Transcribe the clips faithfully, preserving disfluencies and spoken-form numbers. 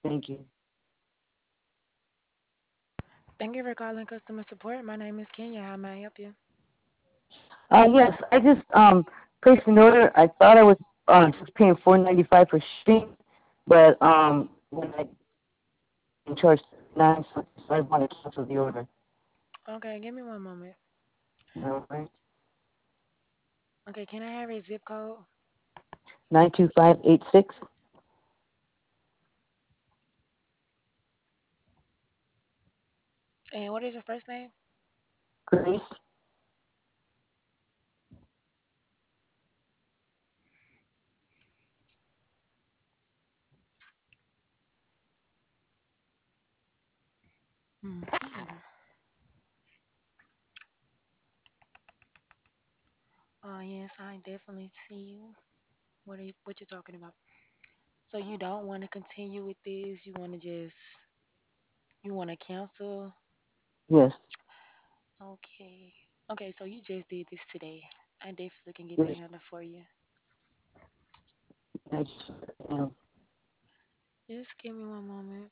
Thank you. Thank you for calling customer support. My name is Kenya. How may I help you? Uh, yes, I just um placed an order. I thought I was uh, just paying four ninety five for shipping, but um when I in charge nine something, so I want to cancel the order. Okay, give me one moment. All right. Okay, can I have a zip code? Nine two five eight six. And what is your first name? Grace. Hmm. Oh yes, I definitely see you. What are you, what you talking about? So you don't want to continue with this? You want to just you want to cancel? Yes. Okay. Okay, so you just did this today. I definitely can get that Yes. handled for you. I just um, Just give me one moment.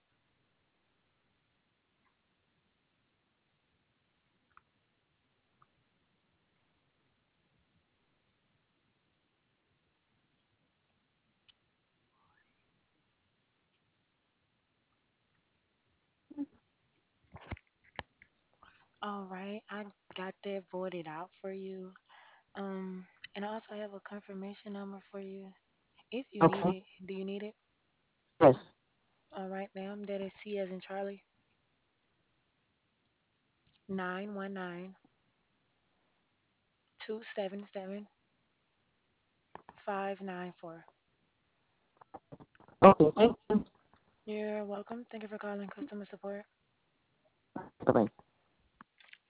All right, I got that voided out for you. Um, and I also have a confirmation number for you. If you need okay. it, do you need it? Yes. All right, ma'am. That is C as in Charlie. Nine one nine two seven seven five nine four. Okay. Thank you. You're welcome. Thank you for calling customer support. Bye bye.